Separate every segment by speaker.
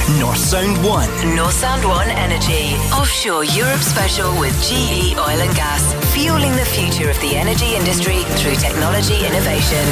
Speaker 1: North Sound 1.
Speaker 2: North Sound 1 Energy. Offshore Europe special with GE Oil and Gas. Fueling the future of the energy industry through technology innovation.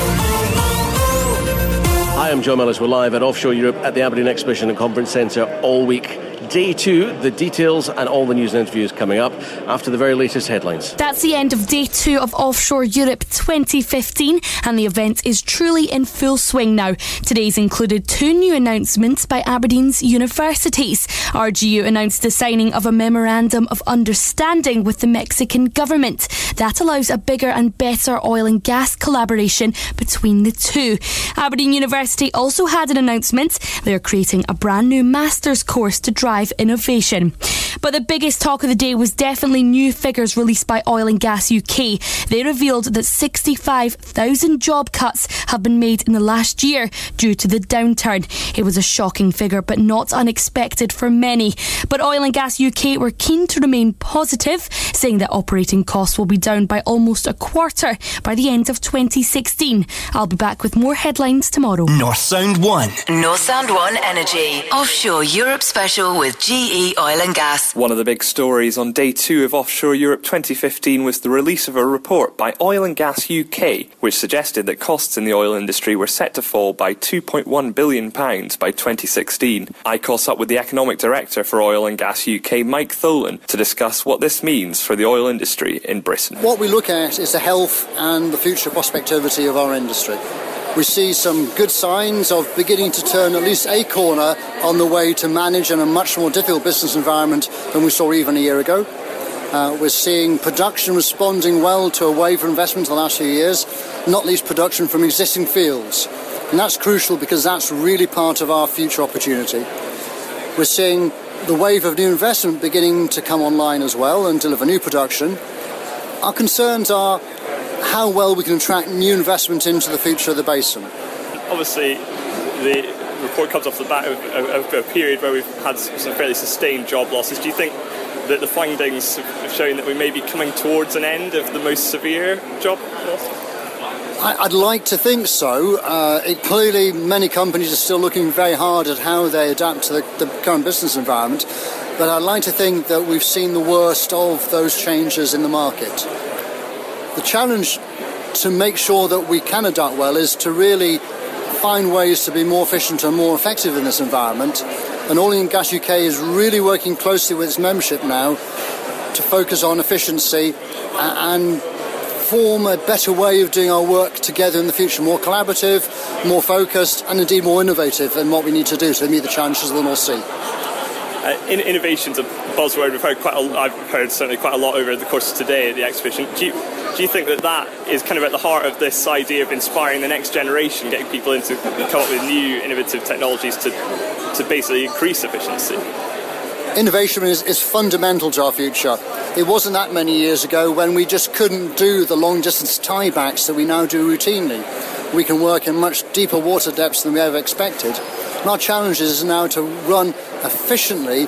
Speaker 3: Hi, I'm Joe Mellis. We're live at Offshore Europe at the Aberdeen Exhibition and Conference Centre all week. Day 2, the details and all the news and interviews coming up after the very latest headlines.
Speaker 4: That's the end of Day 2 of Offshore Europe 2015, and the event is truly in full swing now. Today's included 2 new announcements by Aberdeen's universities. RGU announced the signing of a memorandum of understanding with the Mexican government. That allows a bigger and better oil and gas collaboration between the two. Aberdeen University also had an announcement. They're creating a brand new master's course to drive innovation. But the biggest talk of the day was definitely new figures released by Oil and Gas UK. They revealed that 65,000 job cuts have been made in the last year due to the downturn. It was a shocking figure, but not unexpected for many. But Oil and Gas UK were keen to remain positive, saying that operating costs will be down by almost a quarter by the end of 2016. I'll be back with more headlines tomorrow.
Speaker 1: North Sound 1.
Speaker 2: North Sound 1 Energy. Offshore Europe special with GE Oil and Gas.
Speaker 5: One of the big stories on Day 2 of Offshore Europe 2015 was the release of a report by Oil and Gas UK, which suggested that costs in the oil industry were set to fall by £2.1 billion by 2016. I caught up with the Economic Director for Oil and Gas UK, Mike Tholen, to discuss what this means for the oil industry in Britain.
Speaker 6: What we look at is the health and the future prospectivity of our industry. We see some good signs of beginning to turn at least a corner on the way to manage in a much more difficult business environment than we saw even a year ago. We're seeing production responding well to a wave of investment in the last few years, not least production from existing fields. And that's crucial because that's really part of our future opportunity. We're seeing the wave of new investment beginning to come online as well and deliver new production. Our concerns are how well we can attract new investment into the future of the basin.
Speaker 7: Obviously, the report comes off the back of a period where we've had some fairly sustained job losses. Do you think that the findings have shown that we may be coming towards an end of the most severe job losses?
Speaker 6: I'd like to think so. Clearly, many companies are still looking very hard at how they adapt to the current business environment, but I'd like to think that we've seen the worst of those changes in the market. The challenge to make sure that we can adapt well is to really find ways to be more efficient and more effective in this environment. And Oil and Gas UK is really working closely with its membership now to focus on efficiency and form a better way of doing our work together in the future, more collaborative, more focused, and indeed more innovative in what we need to do to meet the challenges of the North Sea.
Speaker 7: Innovation's a buzzword. I've heard certainly quite a lot over the course of today at the exhibition. Do you think that is kind of at the heart of this idea of inspiring the next generation, getting people into come up with new innovative technologies to basically increase efficiency?
Speaker 6: Innovation is fundamental to our future. It wasn't that many years ago when we just couldn't do the long-distance tiebacks that we now do routinely. We can work in much deeper water depths than we ever expected. And our challenge is now to run efficiently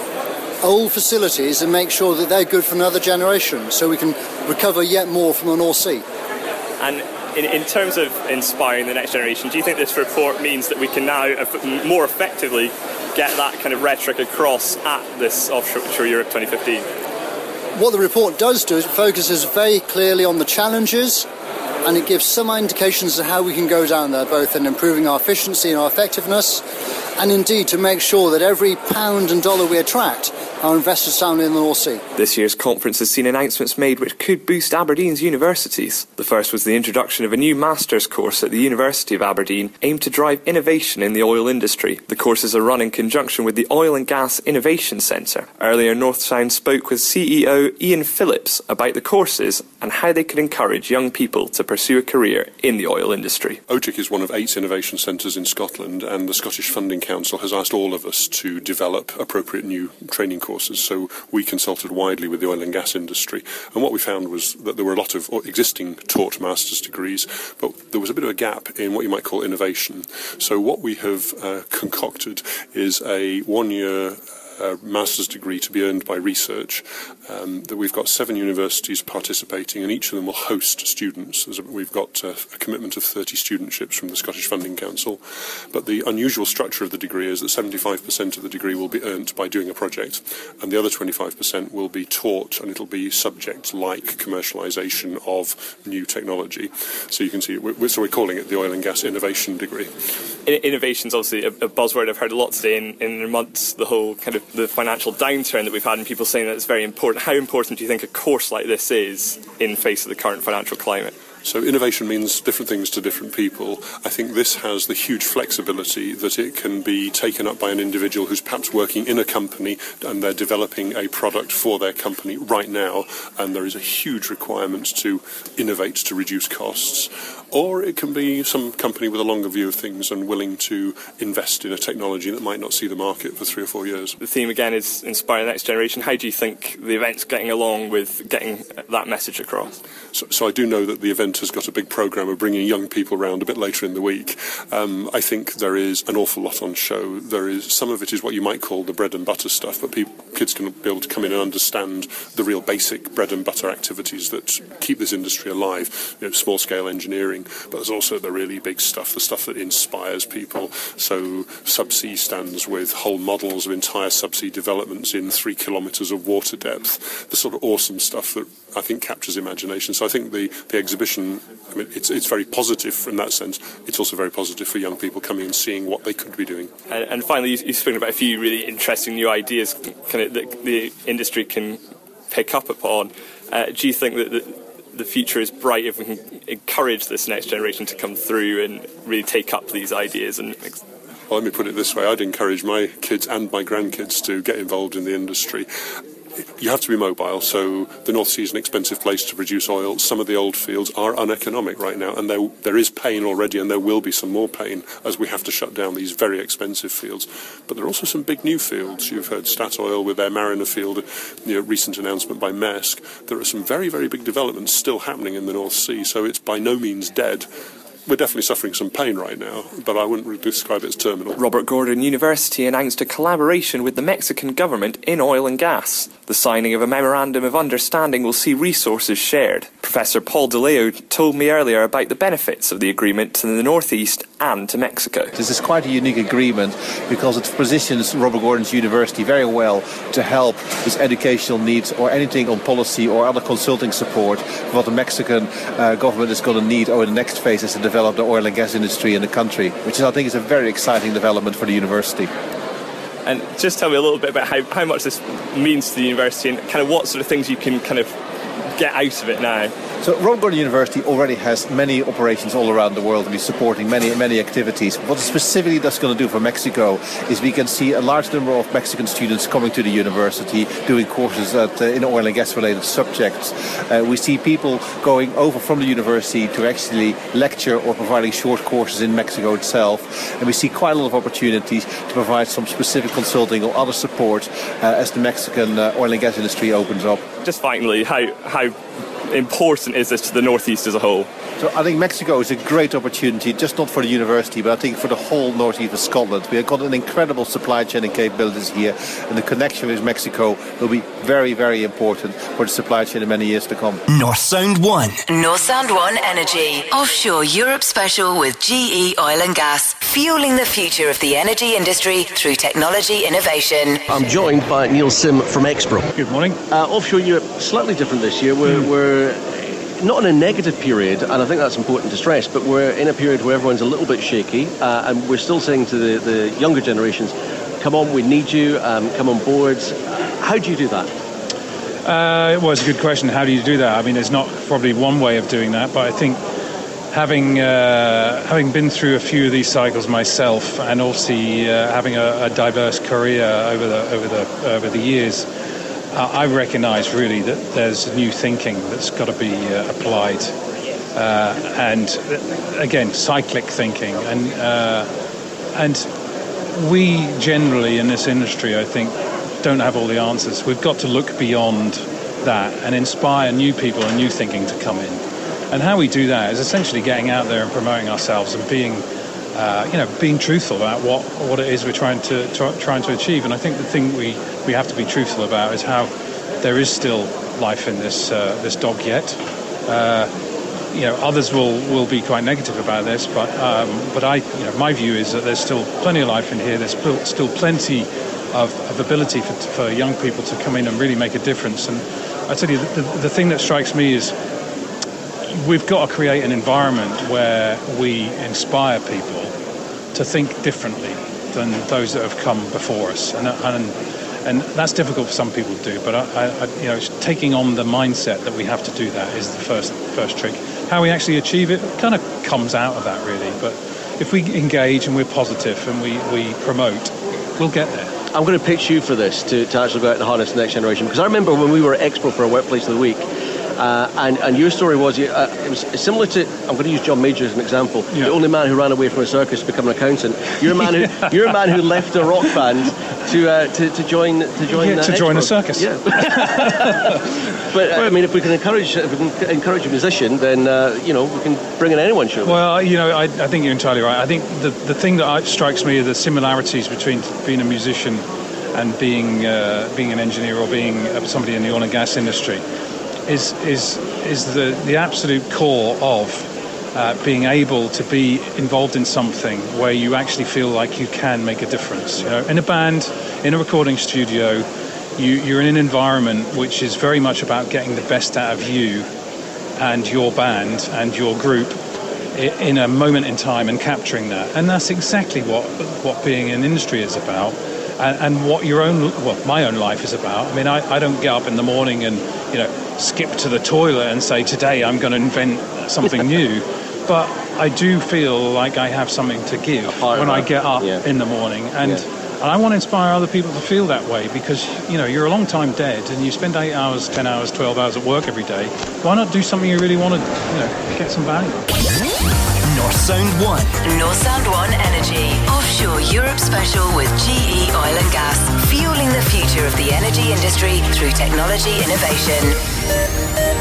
Speaker 6: old facilities and make sure that they're good for another generation so we can recover yet more from the North Sea. And
Speaker 7: in terms of inspiring the next generation, do you think this report means that we can now more effectively get that kind of rhetoric across at this Offshore Europe 2015?
Speaker 6: What the report does do is it focuses very clearly on the challenges, and it gives some indications of how we can go down there, both in improving our efficiency and our effectiveness, and indeed to make sure that every pound and dollar we attract are invested soundly in the North Sea.
Speaker 5: This year's conference has seen announcements made which could boost Aberdeen's universities. The first was the introduction of a new master's course at the University of Aberdeen aimed to drive innovation in the oil industry. The courses are run in conjunction with the Oil and Gas Innovation Centre. Earlier, North Sound spoke with CEO Ian Phillips about the courses and how they could encourage young people to pursue a career in the oil industry.
Speaker 8: OTIC is one of 8 innovation centres in Scotland, and the Scottish Funding Council has asked all of us to develop appropriate new training courses. So we consulted widely with the oil and gas industry, and what we found was that there were a lot of existing taught master's degrees, but there was a bit of a gap in what you might call innovation. So what we have concocted is a 1-year master's degree to be earned by research, that we've got 7 universities participating, and each of them will host students. We've got a commitment of 30 studentships from the Scottish Funding Council. But the unusual structure of the degree is that 75% of the degree will be earned by doing a project, and the other 25% will be taught, and it'll be subjects like commercialisation of new technology. So you can see, we're calling it the Oil and Gas Innovation degree.
Speaker 7: Innovation's obviously a buzzword I've heard a lot today in amongst the whole kind of the financial downturn that we've had, and people saying that it's very important. How important do you think a course like this is in face of the current financial climate?
Speaker 8: So innovation means different things to different people. I think this has the huge flexibility that it can be taken up by an individual who's perhaps working in a company and they're developing a product for their company right now, and there is a huge requirement to innovate to reduce costs. Or it can be some company with a longer view of things and willing to invest in a technology that might not see the market for 3 or 4 years.
Speaker 7: The theme again is inspire the next generation. How do you think the event's getting along with getting that message across?
Speaker 8: So I do know that the event has got a big programme of bringing young people around a bit later in the week. I think there is an awful lot on show. Some of it is what you might call the bread and butter stuff, but kids can be able to come in and understand the real basic bread and butter activities that keep this industry alive, small scale engineering. But there's also the really big stuff, the stuff that inspires people. So subsea stands with whole models of entire subsea developments in 3 kilometres of water depth. The sort of awesome stuff that I think captures imagination. So I think the exhibition, it's very positive in that sense. It's also very positive for young people coming and seeing what they could be doing.
Speaker 7: And finally, you've spoken about a few really interesting new ideas that the industry can pick up upon. Do you think that the future is bright if we can encourage this next generation to come through and really take up these ideas? Well,
Speaker 8: let me put it this way. I'd encourage my kids and my grandkids to get involved in the industry. You have to be mobile, so the North Sea is an expensive place to produce oil. Some of the old fields are uneconomic right now, and there is pain already, and there will be some more pain as we have to shut down these very expensive fields. But there are also some big new fields. You've heard Statoil with their Mariner field, recent announcement by Maersk. There are some very, very big developments still happening in the North Sea, so it's by no means dead. We're definitely suffering some pain right now, but I wouldn't really describe it as terminal.
Speaker 5: Robert Gordon University announced a collaboration with the Mexican government in oil and gas. The signing of a memorandum of understanding will see resources shared. Professor Paul DeLeo told me earlier about the benefits of the agreement to the Northeast and to Mexico.
Speaker 9: This is quite a unique agreement because it positions Robert Gordon's University very well to help with educational needs or anything on policy or other consulting support for what the Mexican government is going to need over the next phases to develop the oil and gas industry in the country, which I think is a very exciting development for the university.
Speaker 7: And just tell me a little bit about how much this means to the university and kind of what sort of things you can kind of get out of it now.
Speaker 9: So Robert Gordon University already has many operations all around the world and is supporting many activities. What specifically that's going to do for Mexico is we can see a large number of Mexican students coming to the university doing courses in oil and gas related subjects. We see people going over from the university to actually lecture or providing short courses in Mexico itself. And we see quite a lot of opportunities to provide some specific consulting or other support as the Mexican oil and gas industry opens up.
Speaker 7: Just finally, how important is this to the Northeast as a whole?
Speaker 9: So I think Mexico is a great opportunity, just not for the university, but I think for the whole northeast of Scotland. We have got an incredible supply chain and capabilities here, and the connection with Mexico will be very, very important for the supply chain in many years to come.
Speaker 1: North Sound 1.
Speaker 2: North Sound 1 Energy. Offshore Europe special with GE Oil and Gas. Fueling the future of the energy industry through technology innovation.
Speaker 10: I'm joined by Neil Sim from Expro.
Speaker 11: Good morning.
Speaker 10: Offshore Europe, slightly different this year. We're not in a negative period, and I think that's important to stress, but we're in a period where everyone's a little bit shaky, and we're still saying to the younger generations, come on, we need you, come on board. How do you do that?
Speaker 11: Well, it's a good question. How do you do that? I mean, there's not probably one way of doing that, but I think having been through a few of these cycles myself, and also having a diverse career over the years, I recognise really that there's new thinking that's got to be applied, and again, cyclic thinking, and we generally in this industry, I think, don't have all the answers. We've got to look beyond that and inspire new people and new thinking to come in. And how we do that is essentially getting out there and promoting ourselves and being being truthful about what it is we're trying to achieve. And I think the thing we have to be truthful about is how there is still life in this dog yet. Others will be quite negative about this, but my view is that there's still plenty of life in here. There's still plenty of ability for young people to come in and really make a difference. And I tell you, the thing that strikes me is we've got to create an environment where we inspire people to think differently than those that have come before us, and that's difficult for some people to do. But taking on the mindset that we have to do that is the first trick. How we actually achieve it kind of comes out of that, really. But if we engage and we're positive and we promote, we'll get there.
Speaker 10: I'm going to pitch you for this to actually go out and harness the next generation, because I remember when we were at Expo for our Workplace of the Week, and your story was it was similar to, I'm going to use John Major as an example, the only man who ran away from a circus to become an accountant. You're a man who left a rock band to join
Speaker 11: a circus.
Speaker 10: Yeah. But I mean, if we can encourage a musician, then we can bring in anyone. Surely.
Speaker 11: Well, I think you're entirely right. I think the thing that strikes me are the similarities between being a musician and being an engineer or being somebody in the oil and gas industry. Is the absolute core of being able to be involved in something where you actually feel like you can make a difference. In a band, in a recording studio, you're in an environment which is very much about getting the best out of you and your band and your group in a moment in time and capturing that. And that's exactly what being in industry is about. And what my own life is about. I mean, I don't get up in the morning and, skip to the toilet and say, today I'm going to invent something new. But I do feel like I have something to give when I get up in the morning. And I want to inspire other people to feel that way, because, you're a long time dead and you spend 8 hours, 10 hours, 12 hours at work every day. Why not do something you really want to, get some value?
Speaker 1: North Sound 1.
Speaker 2: North Sound 1 Energy. Offshore Europe special with GE Oil and Gas. Fueling the future of the energy industry through technology innovation.